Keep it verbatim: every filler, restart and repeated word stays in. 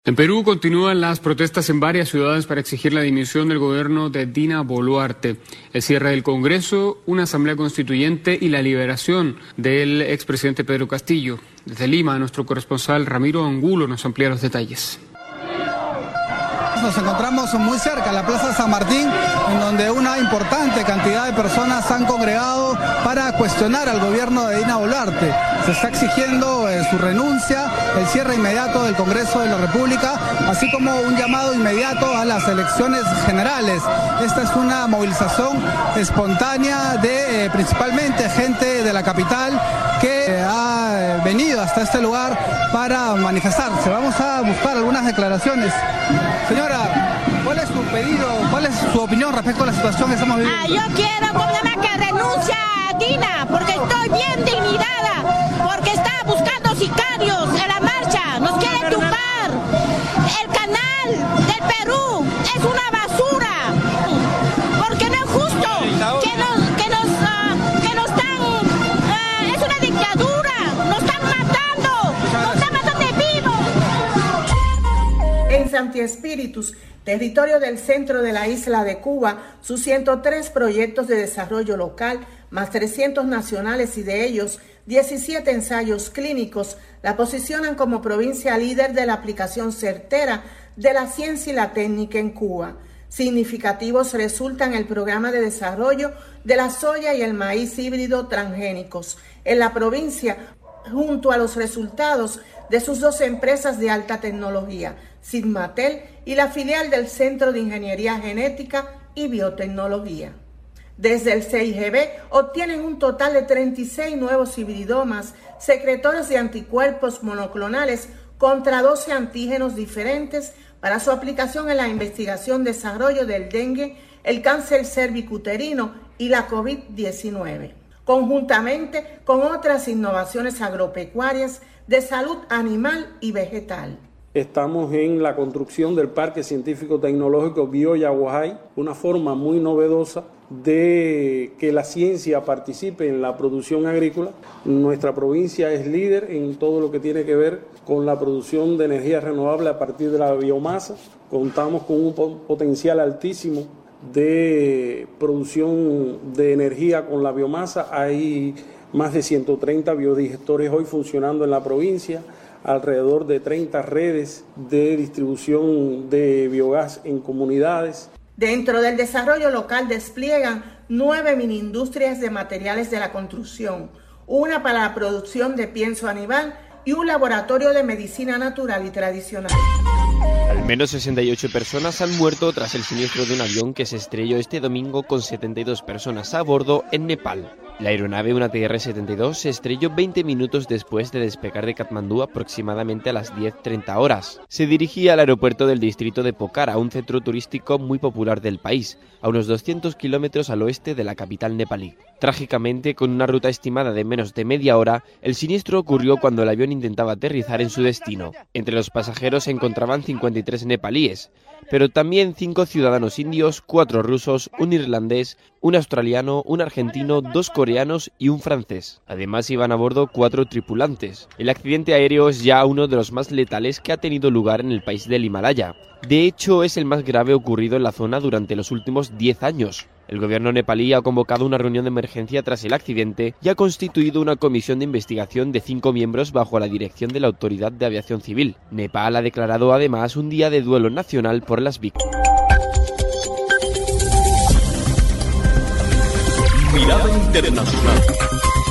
En Perú continúan las protestas en varias ciudades para exigir la dimisión del gobierno de Dina Boluarte, el cierre del Congreso, una asamblea constituyente y la liberación del expresidente Pedro Castillo. Desde Lima, nuestro corresponsal Ramiro Angulo nos amplía los detalles. Nos encontramos muy cerca de la Plaza San Martín, en donde una importante cantidad de personas han congregado para cuestionar al gobierno de Dina Boluarte. Se está exigiendo eh, su renuncia, el cierre inmediato del Congreso de la República, así como un llamado inmediato a las elecciones generales. Esta es una movilización espontánea de eh, principalmente gente de la capital que eh, ha eh, venido hasta este lugar para manifestarse. Vamos a buscar algunas declaraciones. Señora, ¿cuál es su pedido, cuál es su opinión respecto a la situación que estamos viviendo? Ah, yo quiero póngame que renuncia a Dina, porque estoy bien indignada, porque está buscando sicarios en la marcha, nos quiere tumbar. El canal del Perú es una basura, porque no es justo que nos, que nos, uh, que nos están, uh, es una dictadura, nos están matando, nos están matando de vivo. En Santi Espíritus, territorio del centro de la isla de Cuba, sus ciento tres proyectos de desarrollo local, más trescientos nacionales y de ellos diecisiete ensayos clínicos, la posicionan como provincia líder de la aplicación certera de la ciencia y la técnica en Cuba. Significativos resultan el programa de desarrollo de la soya y el maíz híbrido transgénicos en la provincia, junto a los resultados de sus dos empresas de alta tecnología, Sigmatel y la filial del Centro de Ingeniería Genética y Biotecnología. Desde el C I G B obtienen un total de treinta y seis nuevos hibridomas, secretores de anticuerpos monoclonales contra doce antígenos diferentes para su aplicación en la investigación y desarrollo del dengue, el cáncer cervicuterino y la COVID diecinueve, conjuntamente con otras innovaciones agropecuarias de salud animal y vegetal. Estamos en la construcción del Parque Científico Tecnológico Bio-Yaguajay, una forma muy novedosa de que la ciencia participe en la producción agrícola. Nuestra provincia es líder en todo lo que tiene que ver con la producción de energía renovable a partir de la biomasa. Contamos con un potencial altísimo de producción de energía con la biomasa. Hay más de ciento treinta biodigestores hoy funcionando en la provincia, alrededor de treinta redes de distribución de biogás en comunidades. Dentro del desarrollo local despliegan nueve mini industrias de materiales de la construcción, una para la producción de pienso animal y un laboratorio de medicina natural y tradicional. Al menos sesenta y ocho personas han muerto tras el siniestro de un avión que se estrelló este domingo con setenta y dos personas a bordo en Nepal. La aeronave, una T R setenta y dos, se estrelló veinte minutos después de despegar de Katmandú aproximadamente a las diez treinta horas. Se dirigía al aeropuerto del distrito de Pokhara, un centro turístico muy popular del país, a unos doscientos kilómetros al oeste de la capital nepalí. Trágicamente, con una ruta estimada de menos de media hora, el siniestro ocurrió cuando el avión intentaba aterrizar en su destino. Entre los pasajeros se encontraban cincuenta y tres nepalíes, pero también cinco ciudadanos indios, cuatro rusos, un irlandés, un australiano, un argentino, dos coreanos y un francés. Además iban a bordo cuatro tripulantes. El accidente aéreo es ya uno de los más letales que ha tenido lugar en el país del Himalaya. De hecho, es el más grave ocurrido en la zona durante los últimos diez años. El gobierno nepalí ha convocado una reunión de emergencia tras el accidente y ha constituido una comisión de investigación de cinco miembros bajo la dirección de la Autoridad de Aviación Civil. Nepal ha declarado además un día de duelo nacional por las víctimas. Mirada Internacional.